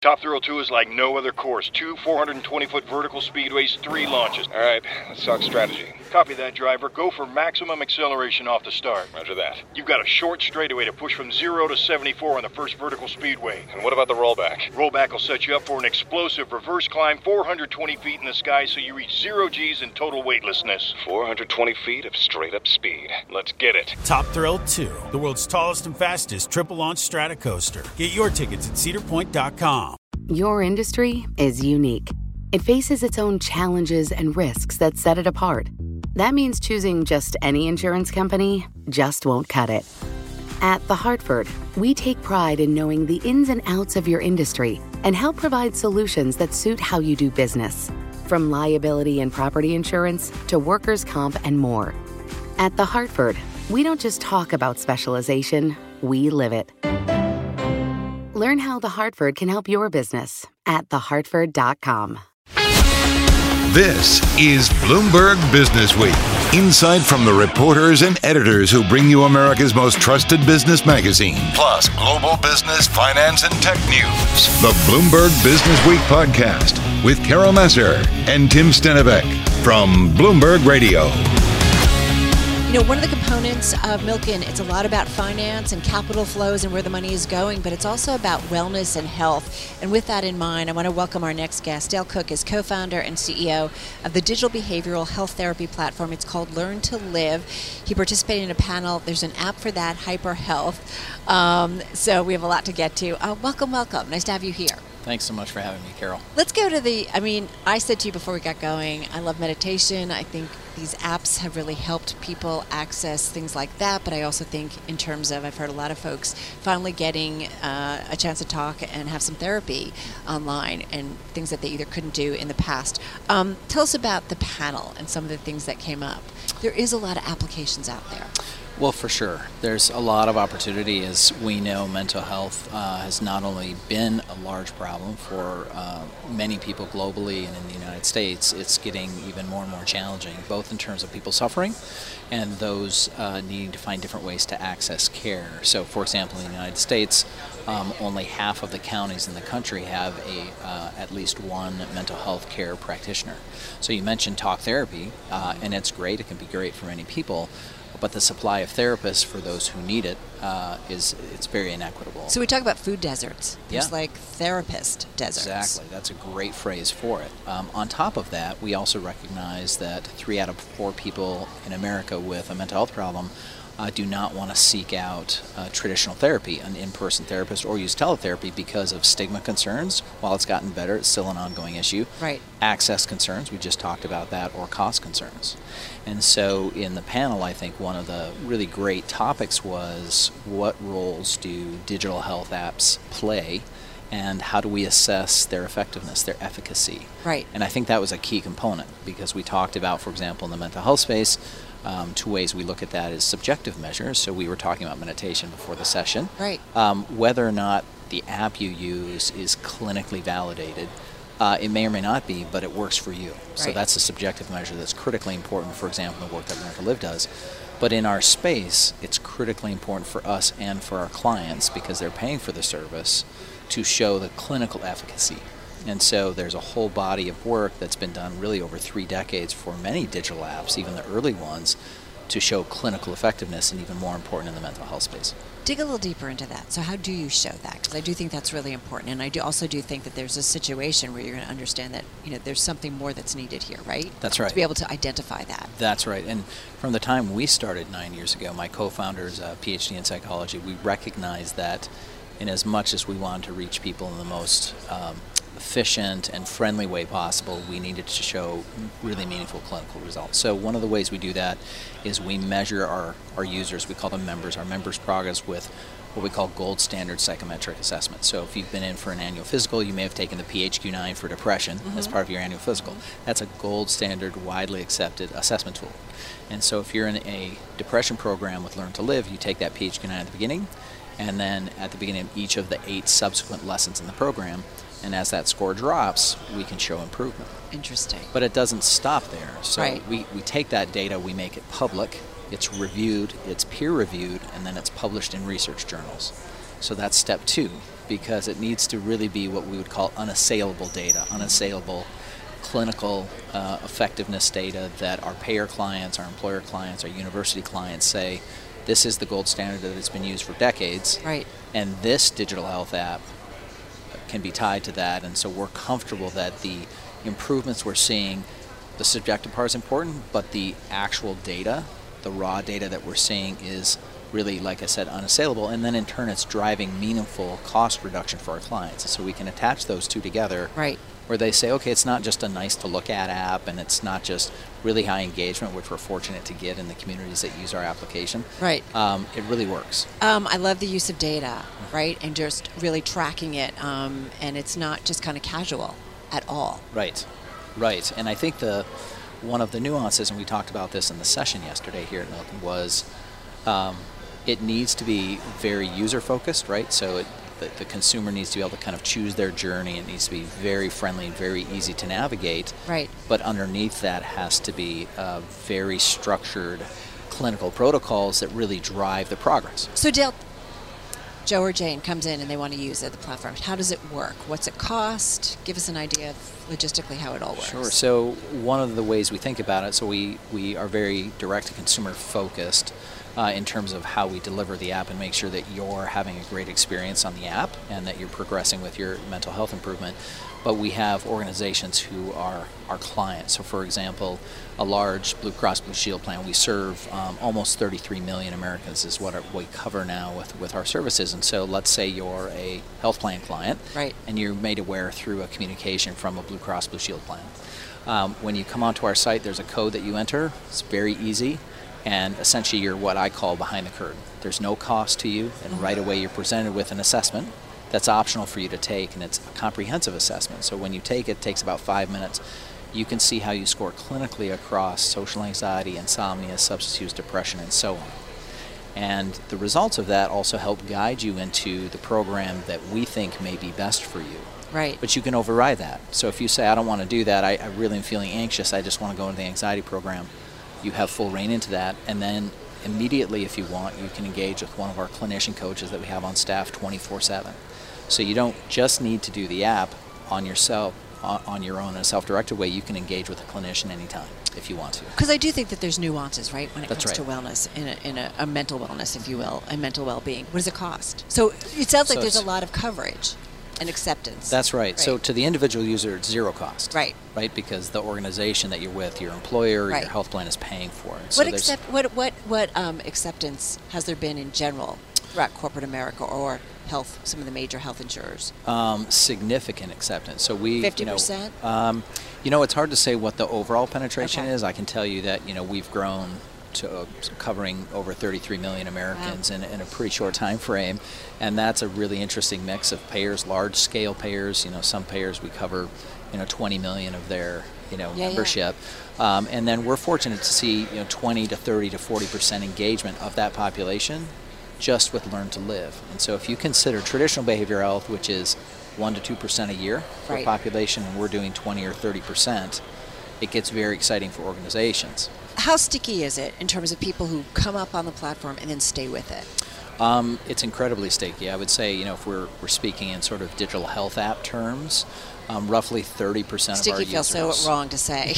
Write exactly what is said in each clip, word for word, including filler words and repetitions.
Top Thrill two is like no other course. Two four hundred twenty foot vertical speedways, three launches. All right, let's talk strategy. Copy that, driver. Go for maximum acceleration off the start. Roger that. You've got a short straightaway to push from zero to seventy-four on the first vertical speedway. And what about the rollback? Rollback will set you up for an explosive reverse climb four hundred twenty feet in the sky so you reach zero G's in total weightlessness. four hundred twenty feet of straight-up speed. Let's get it. Top Thrill two, the world's tallest and fastest triple-launch stratocoaster. Get your tickets at cedar point dot com. Your industry is unique. It faces its own challenges and risks that set it apart. That means choosing just any insurance company just won't cut it. At The Hartford, we take pride in knowing the ins and outs of your industry and help provide solutions that suit how you do business. From liability and property insurance to workers' comp and more. At The Hartford, we don't just talk about specialization, we live it. Learn how The Hartford can help your business at the hartford dot com. This is Bloomberg Business Week. Insight from the reporters and editors who bring you America's most trusted business magazine, plus global business, finance, and tech news. The Bloomberg Business Week podcast with Carol Messer and Tim Stenivek from Bloomberg Radio. You know, one of the components of Milken, it's a lot about finance and capital flows and where the money is going, but it's also about wellness and health. And with that in mind, I want to welcome our next guest. Dale Cook is co-founder and C E O of the digital behavioral health therapy platform. It's called Learn to Live. He participated in a panel. There's an app for that, Hyper Health. Um, so we have a lot to get to. Uh, welcome, welcome. Nice to have you here. Thanks so much for having me, Carol. Let's go to the, I mean, I said to you before we got going, I love meditation. I think these apps have really helped people access things like that. But I also think in terms of, I've heard a lot of folks finally getting uh, a chance to talk and have some therapy online and things that they either couldn't do in the past. Um, tell us about the panel and some of the things that came up. There is a lot of applications out there. Well, for sure. There's a lot of opportunity. As we know, mental health uh, has not only been a large problem for uh, many people globally and in the United States, it's getting even more and more challenging, both in terms of people suffering and those uh, needing to find different ways to access care. So, for example, in the United States, um, only half of the counties in the country have a uh, at least one mental health care practitioner. So you mentioned talk therapy, uh, and it's great. It can be great for many people. But the supply of therapists for those who need it uh, is it's very inequitable. So we talk about food deserts. There's yeah. like therapist deserts. Exactly. That's a great phrase for it. Um, on top of that, we also recognize that three out of four people in America with a mental health problem uh, do not want to seek out uh, traditional therapy, an in-person therapist, or use teletherapy because of stigma concerns. While it's gotten better, it's still an ongoing issue. Right. Access concerns, we just talked about that, or cost concerns. And so in the panel, I think one of the really great topics was what roles do digital health apps play and how do we assess their effectiveness, their efficacy? Right. And I think that was a key component because we talked about, for example, in the mental health space, um, two ways we look at that is subjective measures. So we were talking about meditation before the session. Right. Um, whether or not the app you use is clinically validated. Uh, it may or may not be, but it works for you. Right. So that's a subjective measure that's critically important, for example, the work that Learn to Live does. But in our space, it's critically important for us and for our clients, because they're paying for the service, to show the clinical efficacy. And so there's a whole body of work that's been done really over three decades for many digital apps, even the early ones, to show clinical effectiveness, and even more important in the mental health space. Dig a little deeper into that. So how do you show that? Because I do think that's really important. And I do also do think that there's a situation where you're going to understand that, you know, there's something more that's needed here, right? That's right. To be able to identify that. That's right. And from the time we started nine years ago, my co-founder's uh, P H D in psychology, we recognized that in as much as we wanted to reach people in the most um, efficient and friendly way possible, we needed to show really meaningful clinical results. So one of the ways we do that is we measure our, our users, we call them members, our members' progress with what we call gold standard psychometric assessment. So if you've been in for an annual physical, you may have taken the P H Q nine for depression mm-hmm. as part of your annual physical. That's a gold standard, widely accepted assessment tool. And so if you're in a depression program with Learn to Live, you take that P H Q nine at the beginning, and then at the beginning of each of the eight subsequent lessons in the program, and as that score drops, we can show improvement. Interesting. But it doesn't stop there. So right. we, we take that data, we make it public, it's reviewed, it's peer-reviewed, and then it's published in research journals. So that's step two. because it needs to really be what we would call unassailable data, unassailable clinical uh, effectiveness data that our payer clients, our employer clients, our university clients say, this is the gold standard that has been used for decades. Right. And this digital health app can be tied to that. And so we're comfortable that the improvements we're seeing, the subjective part is important, but the actual data, the raw data that we're seeing is really, like I said, unassailable. And then in turn, it's driving meaningful cost reduction for our clients. And so we can attach those two together. Right. Where they say, okay, it's not just a nice to look at app, and it's not just really high engagement, which we're fortunate to get in the communities that use our application. Right. Um, it really works. Um, I love the use of data, right, and just really tracking it, um, and it's not just kind of casual at all. Right, right. And I think the one of the nuances, and we talked about this in the session yesterday here at Milken, was um, it needs to be very user-focused, right? So it, the, the consumer needs to be able to kind of choose their journey. It needs to be very friendly and very easy to navigate. Right. But underneath that has to be uh, very structured clinical protocols that really drive the progress. So Dale, Joe or Jane comes in and they want to use it, the platform. How does it work? What's it cost? Give us an idea of logistically how it all works. Sure. So one of the ways we think about it, so we, we are very direct to consumer focused uh, in terms of how we deliver the app and make sure that you're having a great experience on the app and that you're progressing with your mental health improvement. But we have organizations who are our clients. So for example, a large Blue Cross Blue Shield plan, we serve um, almost thirty-three million Americans is what our, we cover now with, with our services. And so let's say you're a health plan client, right, and you're made aware through a communication from a Blue Cross Blue Shield plan. Um, when you come onto our site, there's a code that you enter. It's very easy, and essentially you're what I call behind the curtain. There's no cost to you, and right away you're presented with an assessment that's optional for you to take, and it's a comprehensive assessment. So when you take it, it takes about five minutes. You can see how you score clinically across social anxiety, insomnia, substance use, depression, and so on. And the results of that also help guide you into the program that we think may be best for you. Right. But you can override that. So if you say, I don't want to do that, I, I really am feeling anxious, I just want to go into the anxiety program, you have full reign into that. And then immediately, if you want, you can engage with one of our clinician coaches that we have on staff twenty-four seven. So you don't just need to do the app on yourself, on, on your own in a self-directed way. You can engage with a clinician anytime if you want to. Because I do think that there's nuances, right, when it That's comes right. to wellness, in, a, in a, a mental wellness, if you will, and mental well-being. What does it cost? So it sounds like So there's a it's- lot of coverage and acceptance. That's right. Right. So to the individual user, it's zero cost. Right. Right, because the organization that you're with, your employer, Right. your health plan is paying for it. What So there's- accept, what what what um, acceptance has there been in general throughout corporate America or health, some of the major health insurers? Um, significant acceptance. So we, fifty you know, percent? um, you know, it's hard to say what the overall penetration Okay. is. I can tell you that, you know, we've grown to uh, covering over thirty-three million Americans Wow. in, in a pretty short time frame, and that's a really interesting mix of payers, large-scale payers. You know, some payers we cover, you know, twenty million of their, you know, Yeah, yeah. membership, um, and then we're fortunate to see, you know, twenty to thirty to forty percent engagement of that population just with Learn to Live. And so if you consider traditional behavioral health, which is one to two percent a year for Right. a population, and we're doing twenty or thirty percent, it gets very exciting for organizations. How sticky is it in terms of people who come up on the platform and then stay with it? Um, it's incredibly sticky. I would say, you know, if we're, we're speaking in sort of digital health app terms, um, roughly thirty percent of our Sticky feels users. so wrong to say.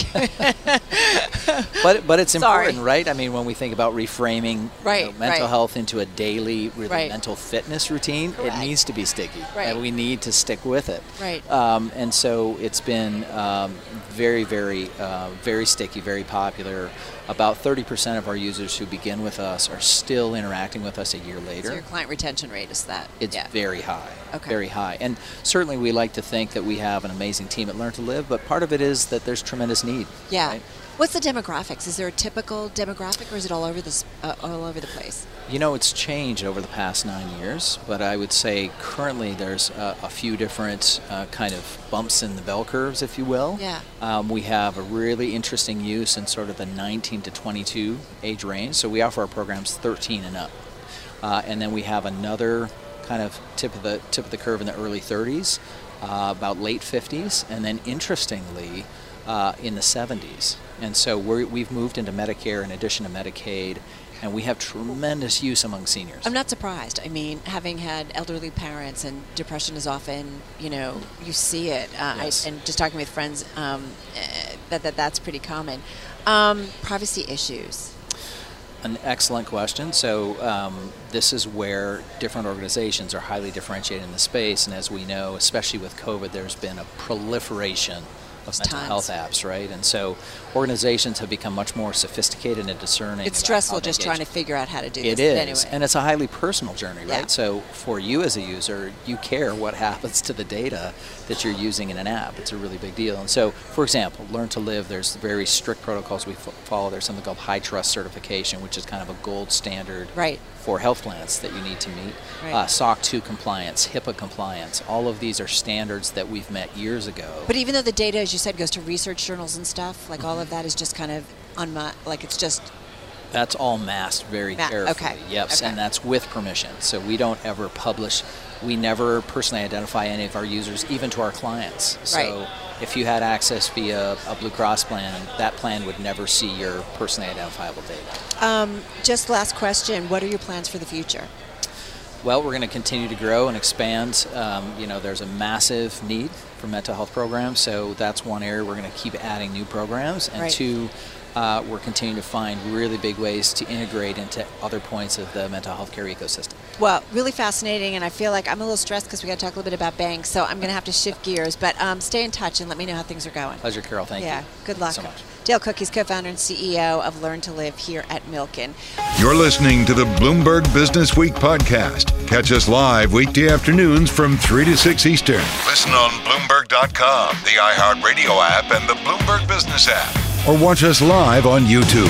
But but it's Sorry. important, right? I mean, when we think about reframing you Right, know, mental right. health into a daily really Right. mental fitness routine, Correct. it needs to be sticky, Right. and we need to stick with it. Right. Um, and so it's been um, very, very, uh, very sticky, very popular. About thirty percent of our users who begin with us are still interacting with us a year later. So your client retention rate is that? It's yeah. very high, Okay. very high. And certainly we like to think that we have an amazing team at Learn to Live, but part of it is that there's tremendous need. Yeah. right? What's the demographics? Is there a typical demographic, or is it all over this, uh, all over the place? You know, it's changed over the past nine years, but I would say currently there's a, a few different uh, kind of bumps in the bell curves, if you will. Yeah. Um, we have a really interesting use in sort of the nineteen to twenty-two age range, so we offer our programs thirteen and up. Uh, and then we have another kind of tip of the tip of the curve in the early thirties, uh, about late fifties, and then interestingly, uh, in the seventies. And so we're, we've moved into Medicare in addition to Medicaid, And we have tremendous use among seniors. I'm not surprised. I mean, having had elderly parents, and depression is often, you know, you see it. Uh, Yes. I, and just talking with friends, um, uh, that, that that's pretty common. Um, privacy issues. An excellent question. So um, this is where different organizations are highly differentiated in the space. And as we know, especially with COVID, there's been a proliferation of mental Tons. health apps, right? And so organizations have become much more sophisticated and discerning. It's about stressful how they just engage. trying to figure out how to do It this. is, But anyway. and it's a highly personal journey, right? Yeah. So for you as a user, you care what happens to the data that you're using in an app. It's a really big deal. And so, for example, Learn to Live, there's very strict protocols we f- follow. There's something called High Trust Certification, which is kind of a gold standard Right. for health plans that you need to meet. Right. Uh, S O C two compliance, HIPAA compliance, all of these are standards that we've met years ago. But even though the data, as you said, goes to research journals and stuff, like Mm-hmm. all of that is just kind of on my, like it's just, That's all masked very Ma- carefully. okay, Yep, okay. and that's with permission. So we don't ever publish, we never personally identify any of our users, even to our clients. So Right. if you had access via a Blue Cross plan, that plan would never see your personally identifiable data. um, just last question, what are your plans for the future? Well, we're going to continue to grow and expand. Um, you know, there's a massive need for mental health programs, so that's one area we're going to keep adding new programs. And Right. two, uh, we're continuing to find really big ways to integrate into other points of the mental health care ecosystem. Well, really fascinating, and I feel like I'm a little stressed because we got to talk a little bit about banks, so I'm going to have to shift gears, but um, stay in touch and let me know how things are going. Pleasure, Carol. Thank yeah, you. good luck. so much. Dale Cook, he's co-founder and C E O of Learn to Live here at Milken. You're listening to the Bloomberg Business Week podcast. Catch us live weekday afternoons from three to six Eastern. Listen on Bloomberg dot com, the iHeartRadio app, and the Bloomberg Business app. Or watch us live on YouTube.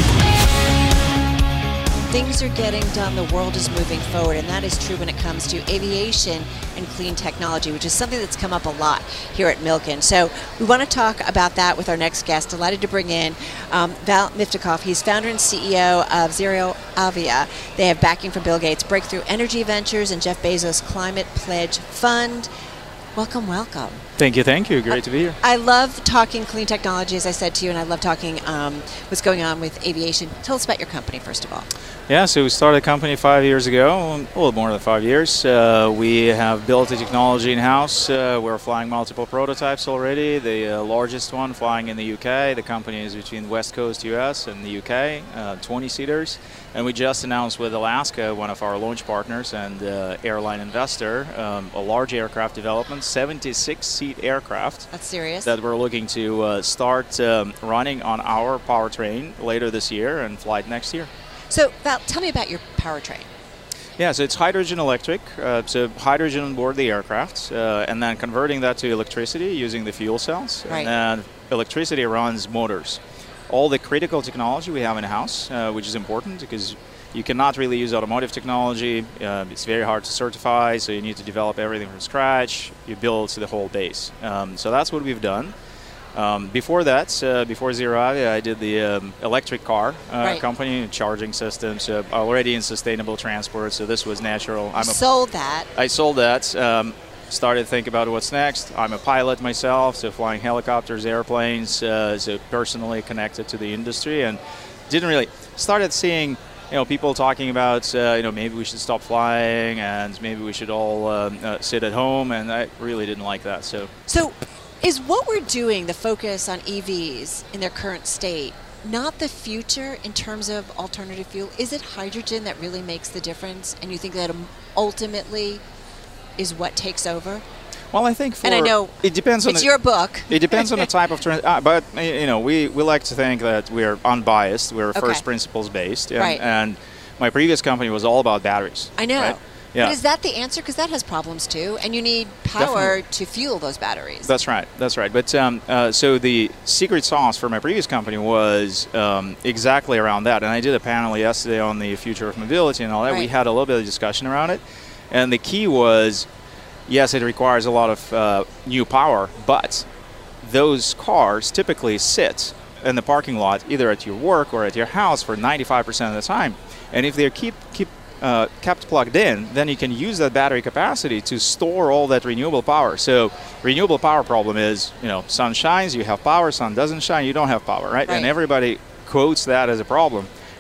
Things are getting done. The world is moving forward, and that is true when it comes to aviation and clean technology, which is something that's come up a lot here at Milken. So we want to talk about that with our next guest. Delighted to bring in um, Val Miftikoff. He's founder and C E O of Zero Avia. They have backing from Bill Gates, Breakthrough Energy Ventures, and Jeff Bezos' Climate Pledge Fund. Welcome, welcome. Thank you, thank you. Great to be here. I love talking clean technology, as I said to you, and I love talking um, what's going on with aviation. Tell us about your company, first of all. Yeah, so we started a company five years ago, a little more than five years. Uh, we have built the technology in-house. Uh, we're flying multiple prototypes already. The uh, largest one flying in the U K. The company is between West Coast U S and the U K, uh, twenty-seaters. And we just announced with Alaska, one of our launch partners and uh, airline investor, um, a large aircraft development, seventy-six seat aircraft. That's serious. That we're looking to uh, start um, running on our powertrain later this year and flight next year. So, Val, tell me about your powertrain. Yeah, so it's hydrogen electric, uh, so hydrogen on board the aircraft, uh, and then converting that to electricity using the fuel cells. Right. And then electricity runs motors. All the critical technology we have in-house, uh, which is important because you cannot really use automotive technology. Uh, it's very hard to certify, so you need to develop everything from scratch. You build the whole base. Um, so that's what we've done. Um, before that, uh, before Zero Avia, I did the um, electric car uh, Right. company, charging systems, uh, already in sustainable transport, so this was natural. I'm a, Sold that. I sold that, um, started to think about what's next. I'm a pilot myself, so flying helicopters, airplanes, uh, so personally connected to the industry, and didn't really, started seeing you know, people talking about, uh, you know, maybe we should stop flying and maybe we should all um, uh, sit at home, and I really didn't like that, so. So, is what we're doing, the focus on E Vs in their current state, not the future in terms of alternative fuel? Is it hydrogen that really makes the difference, and you think that ultimately is what takes over? Well, I think for And I know it depends on it's the, your book. It depends on the type of trans. Uh, but uh, you know, we, we like to think that we're unbiased. We're Okay. first principles based. And, Right. and my previous company was all about batteries. I know. Right? Yeah. But is that the answer? Because that has problems too, and you need power Definitely. to fuel those batteries. That's right. That's right. But um, uh, so the secret sauce for my previous company was um, exactly around that. And I did a panel yesterday on the future of mobility and all that. We Right. had a little bit of discussion around it. And the key was, yes, it requires a lot of uh, new power, but those cars typically sit in the parking lot either at your work or at your house for ninety-five percent of the time. And if they keep keep Uh, kept plugged in, then you can use that battery capacity to store all that renewable power. So renewable power problem is, you know, sun shines, you have power, sun doesn't shine, you don't have power, right? Right. And everybody quotes that as a problem.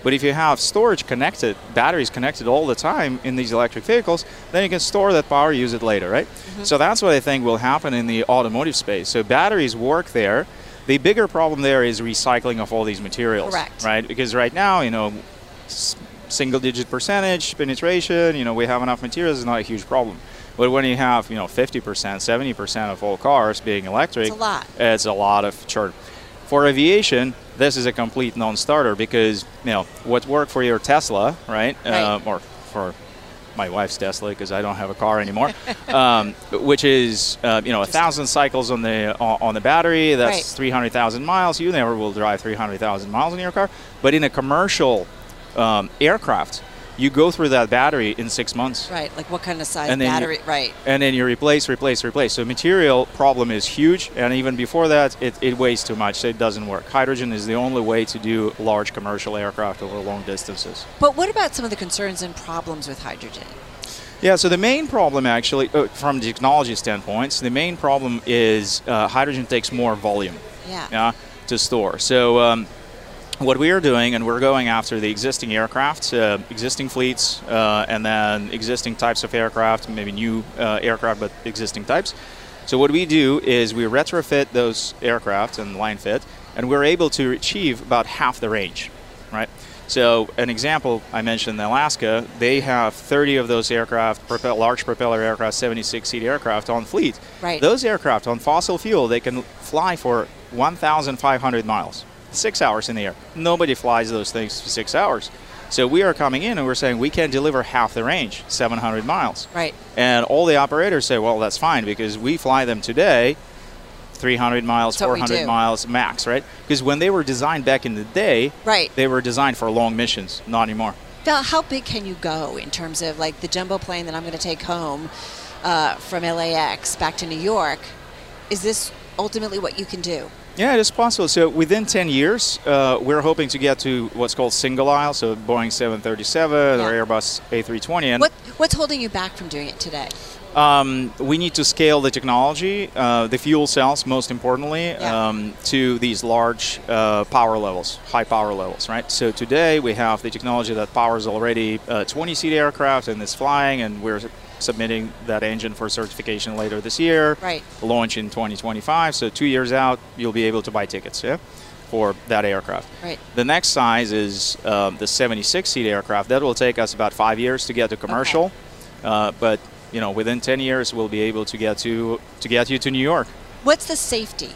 But if you have storage connected, batteries connected all the time in these electric vehicles, then you can store that power, use it later, right? Mm-hmm. So that's what I think will happen in the automotive space. So batteries work there. The bigger problem there is recycling of all these materials. Correct. Right? Because right now, you know, s- single-digit percentage penetration, you know, we have enough materials, is not a huge problem. But when you have, you know, fifty percent, seventy percent of all cars being electric, it's a lot. It's a lot of churn. For aviation, this is a complete non-starter because, you know, what worked for your Tesla, right? right. Uh, or for my wife's Tesla, because I don't have a car anymore, um, which is, uh, you know, a thousand cycles on the on the battery. That's right. three hundred thousand miles. You never will drive three hundred thousand miles in your car. But in a commercial um, aircraft, you go through that battery in six months. Right, like what kind of size and battery, you, right. And then you replace, replace, replace. So material problem is huge, and even before that, it, it weighs too much, so it doesn't work. Hydrogen is the only way to do large commercial aircraft over long distances. But what about some of the concerns and problems with hydrogen? Yeah, so the main problem actually, uh, from the technology standpoint, the main problem is uh, hydrogen takes more volume yeah. Yeah, to store. So um, what we are doing, and we're going after the existing aircraft, uh, existing fleets, uh, and then existing types of aircraft, maybe new uh, aircraft, but existing types. So what we do is we retrofit those aircraft and line fit, and we're able to achieve about half the range, right? So an example, I mentioned in Alaska, they have thirty of those aircraft, propel, large propeller aircraft, seventy-six seat aircraft on fleet. Right. Those aircraft on fossil fuel, they can fly for one thousand five hundred miles. Six hours in the air. Nobody flies those things for six hours. So we are coming in and we're saying we can deliver half the range, seven hundred miles. Right. And all the operators say, well, that's fine because we fly them today, three hundred miles, four hundred miles max, right? Because when they were designed back in the day, right. they were designed for long missions, not anymore. Now, how big can you go in terms of like the jumbo plane that I'm going to take home uh, from L A X back to New York? Is this ultimately what you can do? Yeah, it is possible. So within ten years, uh, we're hoping to get to what's called single aisle, so Boeing seven thirty-seven yeah. or Airbus A three twenty. And what, what's holding you back from doing it today? Um, we need to scale the technology, uh, the fuel cells, most importantly, yeah. um, to these large uh, power levels, high power levels, right? So today we have the technology that powers already a twenty seat aircraft and is flying, and we're submitting that engine for certification later this year. Right. Launch in twenty twenty-five. So two years out, you'll be able to buy tickets, yeah, for that aircraft. Right. The next size is um, the seventy-six seat aircraft. That will take us about five years to get to commercial, okay. uh, but you know, within ten years, we'll be able to get to to get you to New York. What's the safety?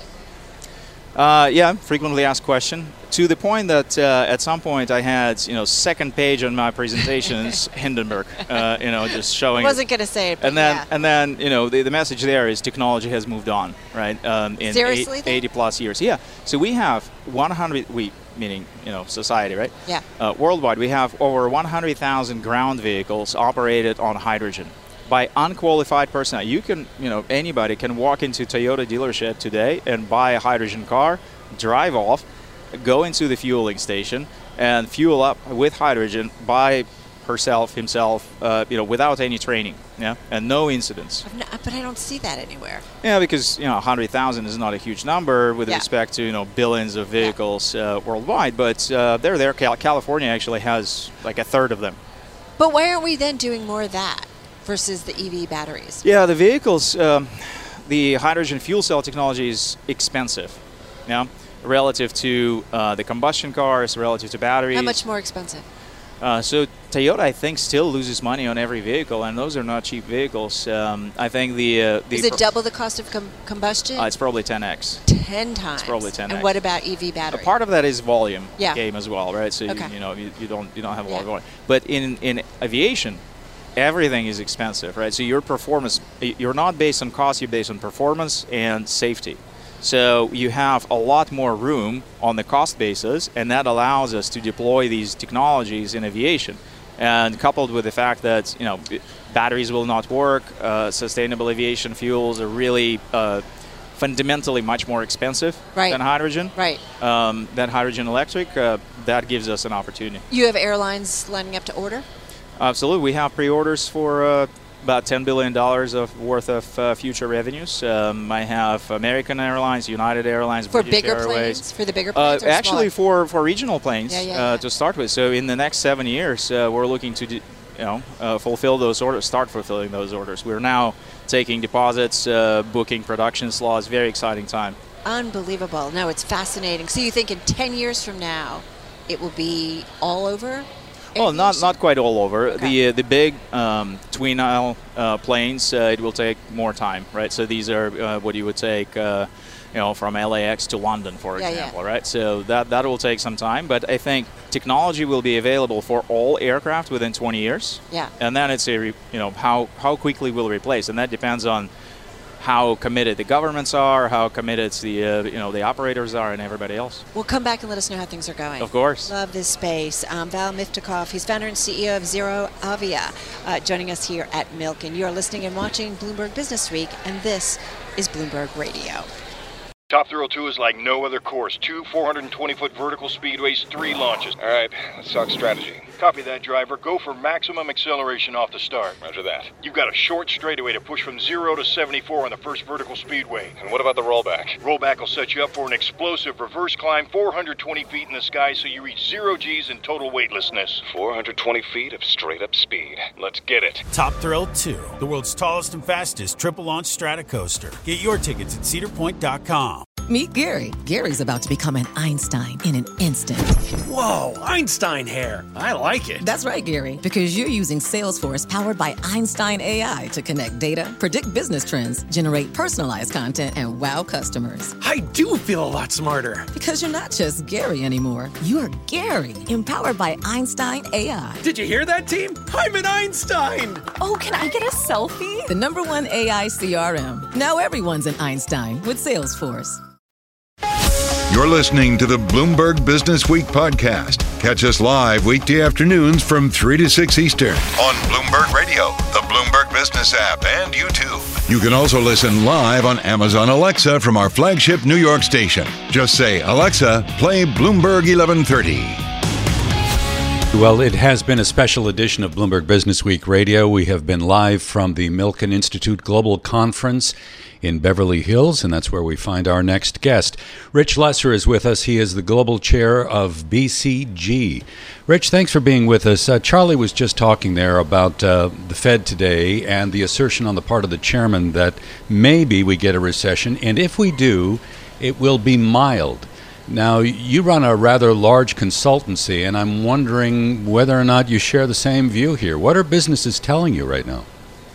Uh, yeah, frequently asked question. To the point that uh, at some point I had, you know, second page on my presentations, Hindenburg, uh, you know, just showing. I wasn't going to say it, but and then yeah. and then you know the, the message there is technology has moved on, right? Um, in Seriously, eight, eighty plus years. Yeah. So we have one hundred. We meaning you know society, right? Yeah. Uh, worldwide, we have over one hundred thousand ground vehicles operated on hydrogen by unqualified personnel. You can, you know, anybody can walk into Toyota dealership today and buy a hydrogen car, drive off, go into the fueling station, and fuel up with hydrogen by herself, himself, uh, you know, without any training, yeah, and no incidents. Not, but I don't see that anywhere. Yeah, because you know, one hundred thousand is not a huge number with yeah. respect to you know billions of vehicles yeah. uh, worldwide, but uh, they're there. Cal- California actually has like a third of them. But why aren't we then doing more of that versus the E V batteries? Yeah, the vehicles, um, the hydrogen fuel cell technology is expensive, yeah, relative to uh, the combustion cars, relative to batteries. How much more expensive? Uh, so Toyota, I think, still loses money on every vehicle, and those are not cheap vehicles. Um, I think the, uh, the is it double the cost of com- combustion? Uh, it's probably ten x. Ten times. It's probably ten x. And what about E V battery? A part of that is volume yeah. game as well, right? So okay. you, you know you, you don't you don't have a lot yeah. of volume. But in in aviation, everything is expensive, right? So your performance, you're not based on cost, you're based on performance and safety. So you have a lot more room on the cost basis, and that allows us to deploy these technologies in aviation. And coupled with the fact that you know batteries will not work, uh, sustainable aviation fuels are really uh, fundamentally much more expensive right. than hydrogen. Right. Um, than hydrogen electric. Uh, that gives us an opportunity. You have airlines lining up to order? Absolutely. We have pre-orders for uh, about ten billion dollars of worth of uh, future revenues. Um, I have American Airlines, United Airlines, For British bigger Airways. planes? For the bigger Uh, planes or actually, smaller? for, for regional planes Yeah, yeah, uh, yeah. to start with. So in the next seven years, uh, we're looking to, d- you know, uh, fulfill those orders, start fulfilling those orders. We're now taking deposits, uh, booking production slots. Very exciting time. Unbelievable. No, it's fascinating. So you think in ten years from now, it will be all over? Well, not aviation? not quite all over. Okay. The uh, the big um, twin aisle uh, planes, uh, it will take more time, right? So these are uh, what you would take, uh, you know, from L A X to London, for Yeah, yeah. example, right? So that that will take some time, but I think technology will be available for all aircraft within twenty years. Yeah. And then it's a re- you know how how quickly we'll replace, and that depends on how committed the governments are, how committed the uh, you know the operators are, and everybody else. Well, come back and let us know how things are going. Of course. Love this space. Um, Val Miftakov, he's founder and C E O of Zero Avia, uh, joining us here at Milken. You are listening and watching Bloomberg Business Week, and this is Bloomberg Radio. Top Thrill two is like no other course. Two four hundred twenty foot vertical speedways, three launches. All right, let's talk strategy. Copy that, driver. Go for maximum acceleration off the start. Roger that. You've got a short straightaway to push from zero to seventy-four on the first vertical speedway. And what about the rollback? Rollback will set you up for an explosive reverse climb four hundred twenty feet in the sky so you reach zero G's in total weightlessness. four hundred twenty feet of straight-up speed. Let's get it. Top Thrill two, the world's tallest and fastest triple launch Stratocoaster. Get your tickets at cedar point dot com. Meet Gary. Gary's about to become an Einstein in an instant. Whoa, Einstein hair. I like it. That's right, Gary, because you're using Salesforce powered by Einstein A I to connect data, predict business trends, generate personalized content, and wow customers. I do feel a lot smarter. Because you're not just Gary anymore. You're Gary, empowered by Einstein A I. Did you hear that, team? I'm an Einstein. Oh, can I get a selfie? The number one A I C R M. Now everyone's an Einstein with Salesforce. You're listening to the Bloomberg Business Week podcast. Catch us live weekday afternoons from three to six Eastern on Bloomberg Radio, the Bloomberg Business app, and YouTube. You can also listen live on Amazon Alexa from our flagship New York station. Just say, Alexa, play Bloomberg eleven thirty. Well, it has been a special edition of Bloomberg Business Week Radio. We have been live from the Milken Institute Global Conference in Beverly Hills, and that's where we find our next guest. Rich Lesser is with us. He is the global chair of B C G. Rich, thanks for being with us. Uh, Charlie was just talking there about uh, the Fed today and the assertion on the part of the chairman that maybe we get a recession, and if we do, it will be mild. Now, you run a rather large consultancy, and I'm wondering whether or not you share the same view here. What are businesses telling you right now?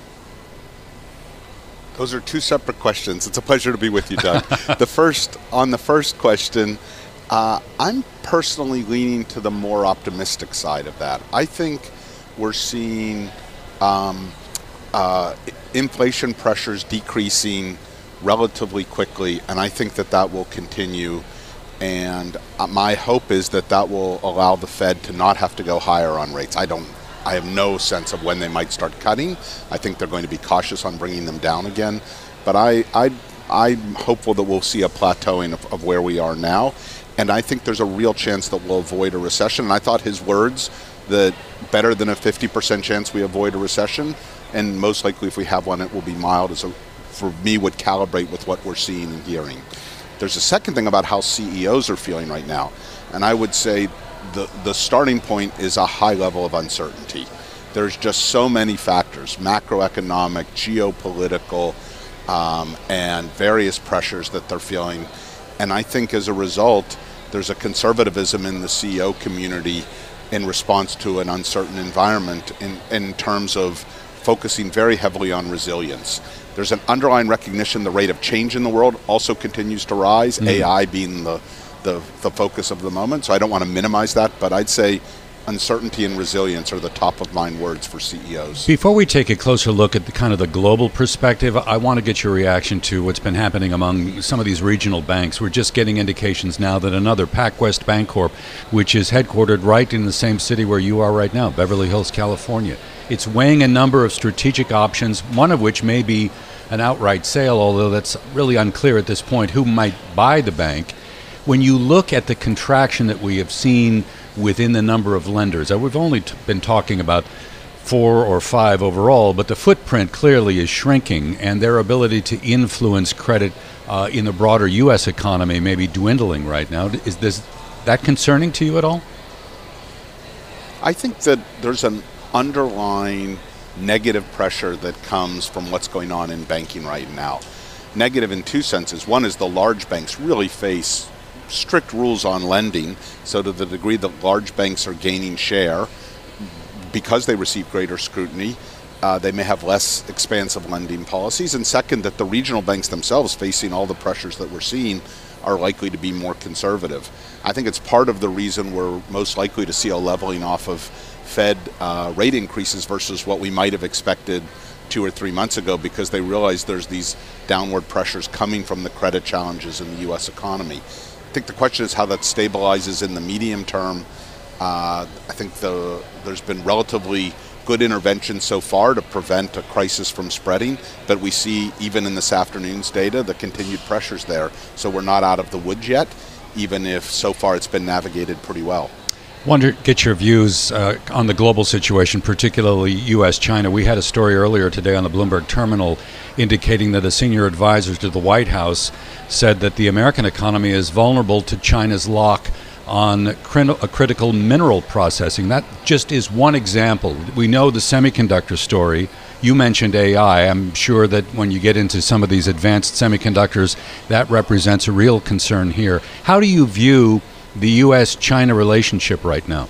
Those are two separate questions. It's a pleasure to be with you, Doug. the first, on the first question, uh, I'm personally leaning to the more optimistic side of that. I think we're seeing um, uh, inflation pressures decreasing relatively quickly, and I think that that will continue. And uh, my hope is that that will allow the Fed to not have to go higher on rates. I don't. I have no sense of when they might start cutting. I think they're going to be cautious on bringing them down again. But I, I, I'm hopeful that we'll see a plateauing of, of where we are now. And I think there's a real chance that we'll avoid a recession. And I thought his words, that better than a fifty percent chance we avoid a recession, and most likely if we have one, it will be mild, as a, for me, would calibrate with what we're seeing and hearing. There's a second thing about how C E Os are feeling right now. And I would say The, the starting point is a high level of uncertainty. There's just so many factors, macroeconomic, geopolitical, um, and various pressures that they're feeling. And I think as a result, there's a conservatism in the C E O community in response to an uncertain environment in, in terms of focusing very heavily on resilience. There's an underlying recognition the rate of change in the world also continues to rise, mm. A I being the The, the focus of the moment. So I don't want to minimize that, but I'd say uncertainty and resilience are the top of mind words for C E Os. Before we take a closer look at the kind of the global perspective, I want to get your reaction to what's been happening among some of these regional banks. We're just getting indications now that another PacWest Bancorp, which is headquartered right in the same city where you are right now, Beverly Hills, California, it's weighing a number of strategic options, one of which may be an outright sale, although that's really unclear at this point who might buy the bank. When you look at the contraction that we have seen within the number of lenders, uh, we've only t- been talking about four or five overall, but the footprint clearly is shrinking, and their ability to influence credit uh, in the broader U S economy may be dwindling right now. Is this that concerning to you at all? I think that there's an underlying negative pressure that comes from what's going on in banking right now. Negative in two senses. One is the large banks really face strict rules on lending, so to the degree that large banks are gaining share, because they receive greater scrutiny, uh, they may have less expansive lending policies. And second, that the regional banks themselves, facing all the pressures that we're seeing, are likely to be more conservative. I think it's part of the reason we're most likely to see a leveling off of Fed uh, rate increases versus what we might have expected two or three months ago, because they realize there's these downward pressures coming from the credit challenges in the U S economy. I think the question is how that stabilizes in the medium term. Uh, I think the, there's been relatively good intervention so far to prevent a crisis from spreading, but we see even in this afternoon's data the continued pressures there. So we're not out of the woods yet, even if so far it's been navigated pretty well. Wonder, get your views uh, on the global situation, particularly U S China. We had a story earlier today on the Bloomberg Terminal indicating that a senior advisor to the White House said that the American economy is vulnerable to China's lock on crit- a critical mineral processing. That just is one example. We know the semiconductor story. You mentioned A I. I'm sure that when you get into some of these advanced semiconductors, that represents a real concern here. How do you view the U S China relationship right now?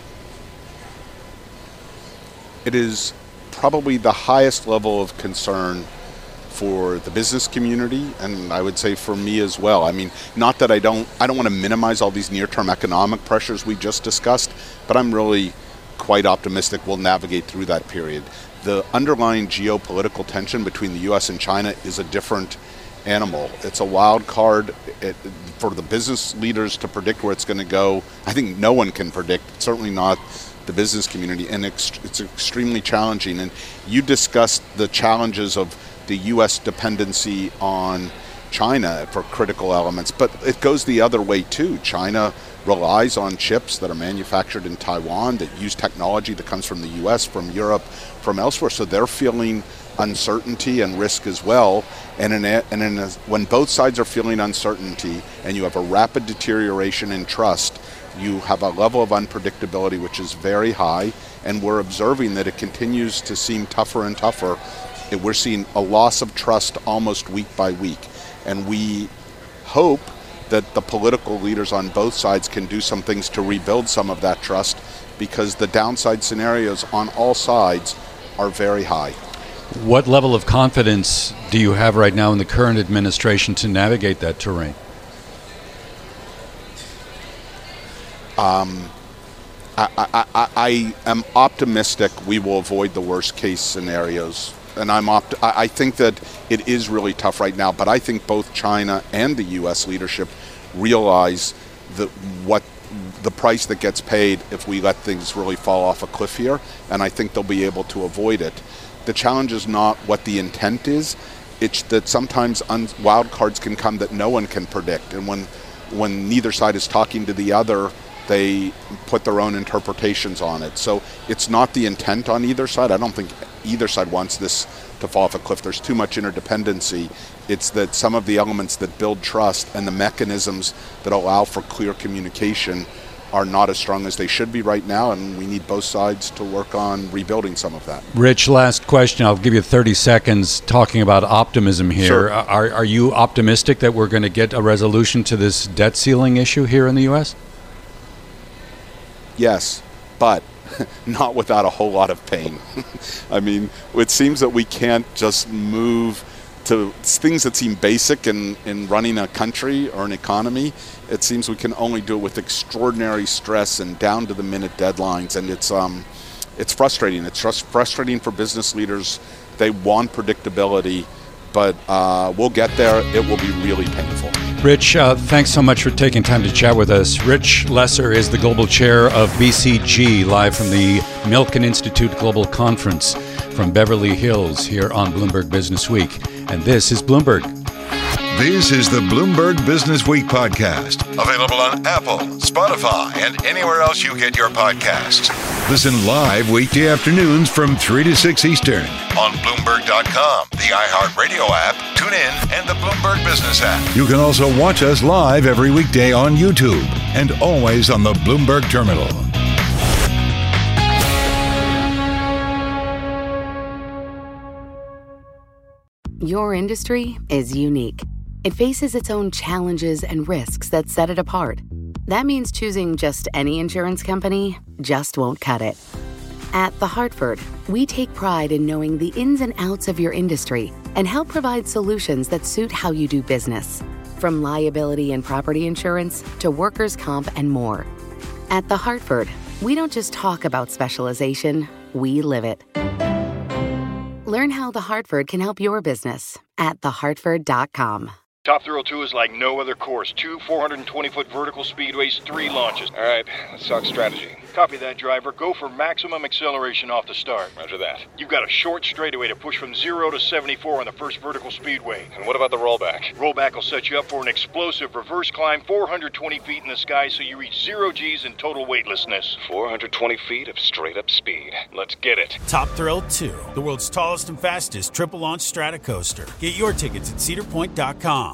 It is probably the highest level of concern for the business community, and I would say for me as well. I mean, not that I don't I don't want to minimize all these near-term economic pressures we just discussed, but I'm really quite optimistic we'll navigate through that period. The underlying geopolitical tension between the U S and China is a different animal. It's a wild card. It, for the business leaders to predict where it's going to go, I think no one can predict, certainly not the business community, and it's, it's extremely challenging. And you discussed the challenges of the U S dependency on China for critical elements, but it goes the other way too. China relies on chips that are manufactured in Taiwan that use technology that comes from the U S, from Europe, from elsewhere, so they're feeling uncertainty and risk as well. And, in a, and in a, when both sides are feeling uncertainty and you have a rapid deterioration in trust, you have a level of unpredictability which is very high, and we're observing that it continues to seem tougher and tougher. We're seeing a loss of trust almost week by week, and we hope that the political leaders on both sides can do some things to rebuild some of that trust, because the downside scenarios on all sides are very high. What level of confidence do you have right now in the current administration to navigate that terrain? Um, I, I, I, I am optimistic we will avoid the worst case scenarios. And I'm opt- I think that it is really tough right now, but I think both China and the U S leadership realize that what the price that gets paid if we let things really fall off a cliff here, and I think they'll be able to avoid it. The challenge is not what the intent is, it's that sometimes un- wild cards can come that no one can predict, and when when neither side is talking to the other, they put their own interpretations on it. So it's not the intent on either side. I don't think either side wants this to fall off a cliff. There's too much interdependency. It's that some of the elements that build trust and the mechanisms that allow for clear communication are not as strong as they should be right now, and we need both sides to work on rebuilding some of that. Rich, last question. I'll give you thirty seconds talking about optimism here. Sure. Are, are you optimistic that we're going to get a resolution to this debt ceiling issue here in the U S? Yes, but not without a whole lot of pain. I mean, it seems that we can't just move to things that seem basic in, in running a country or an economy. It seems we can only do it with extraordinary stress and down to the minute deadlines, and it's um, it's frustrating. It's just frustrating for business leaders. They want predictability, but uh, we'll get there. It will be really painful. Rich, uh, thanks so much for taking time to chat with us. Rich Lesser is the Global Chair of B C G, live from the Milken Institute Global Conference from Beverly Hills here on Bloomberg Business Week. And this is Bloomberg. This is the Bloomberg Business Week podcast, available on Apple, Spotify, and anywhere else you get your podcasts. Listen live weekday afternoons from three to six Eastern on Bloomberg dot com, the iHeartRadio app, TuneIn, and the Bloomberg Business app. You can also watch us live every weekday on YouTube and always on the Bloomberg Terminal. Your industry is unique. It faces its own challenges and risks that set it apart. That means choosing just any insurance company just won't cut it. At The Hartford, we take pride in knowing the ins and outs of your industry and help provide solutions that suit how you do business, from liability and property insurance to workers' comp and more. At The Hartford, we don't just talk about specialization, we live it. Learn how The Hartford can help your business at the hartford dot com. Top Thrill two is like no other course. Two four hundred twenty foot vertical speedways, three launches. All right, let's talk strategy. Copy that, driver. Go for maximum acceleration off the start. Roger that. You've got a short straightaway to push from zero to seventy-four on the first vertical speedway. And what about the rollback? Rollback will set you up for an explosive reverse climb four hundred twenty feet in the sky so you reach zero G's in total weightlessness. four hundred twenty feet of straight-up speed. Let's get it. Top Thrill two, the world's tallest and fastest triple-launch stratocoaster. Get your tickets at cedar point dot com.